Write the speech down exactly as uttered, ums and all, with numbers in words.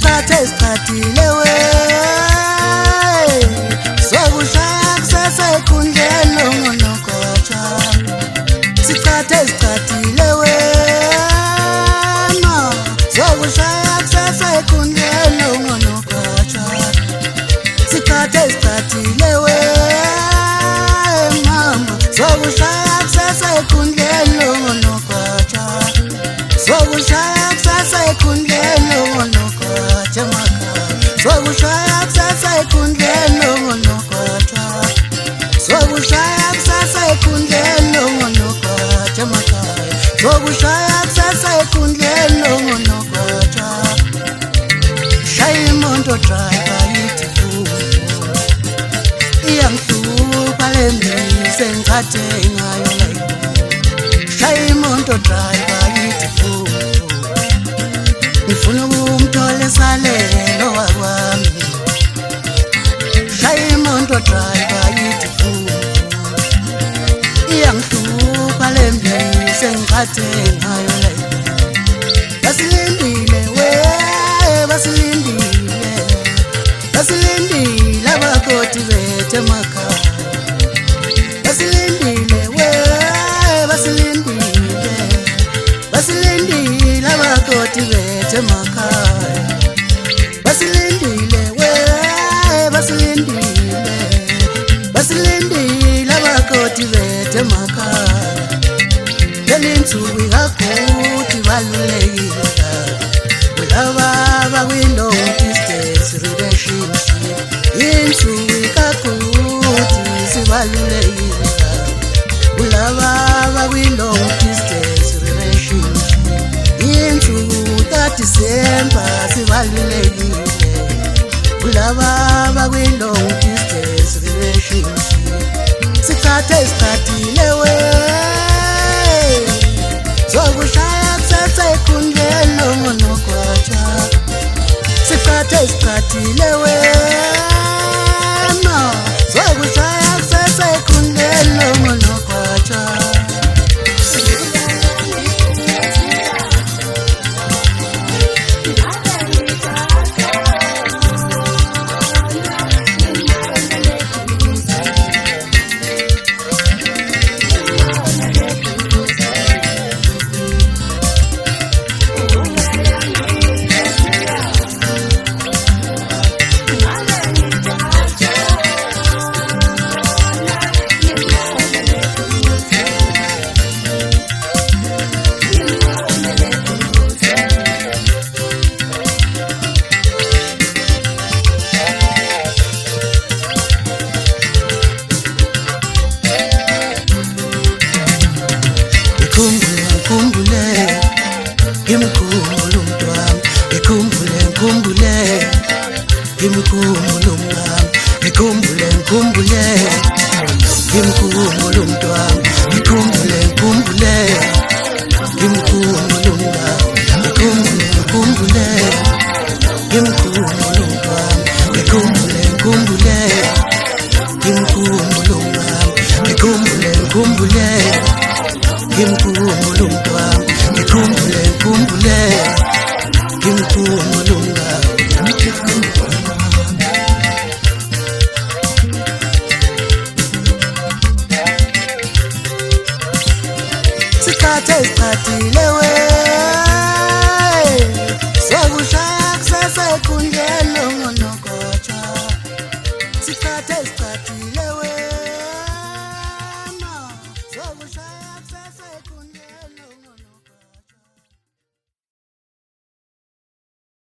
sikhathe isikhathile we sokushaya kusasa ekhundleni longonokotsha sikhathe isikhathile we ma sokushaya kusasa ekhundleni longonokotsha sikhathe isikhathile we mama sokushaya kusasa ekhundleni longonokotsha sokushaya kusasa ekhundleni longonokotsha makhaya sokushaya kusasa ekhundleni longonokotsha sokushaya kusasa ekhundleni longonokotsha makhaya sokushaya kusasa ekhundleni longonokotsha shaya imoto driver yithi iyangihlupa le mbize ngikhathe ngayo la shaya imoto driver yithi ngifuna ukumthola esalelo wakwami shaya imoto driver yithi iyangihlupa le mbize ngikhathe ngayo la basilindile we basilindile basilindile abakoti bethu emakhaya basilindile we basilindile basilindile abakoti bethu emakhaya basilindile we basilindile basilindile abakoti bethu emakhaya lelinsuku ikakuthi balulekile kulaba bakwi-long distance relationship insuku ikakuthi sibalulekile kulaba bakwi-long distance relationship insuku ka-December sibalulekile kulaba bakwi-long distance relationship sikhathe isikhathile we sokushaya kusasa ekhundleni longonokotsha sikhathe isikhathile we ma sokushaya kusasa ekhundleni longonokotsha Ngimkhumbule umntwana ngikhumbule ngikhumbule ngimkhumbule umntwana ngikhumbule ngikhumbule ngimkhumbule umntwana ngikhumbule ngikhumbule ngimkhumbule umntwana ngikhumbule ngikhumbule ngimkhumbule umntwana ngikhumbule ngikhumbule ngimkhumbule umntwana ngikhumbule ngikhumbule ngimkhumbule umntwana sikhathe isikhathile we sokushaya kusasa ekhundleni longonokotsha sikhathe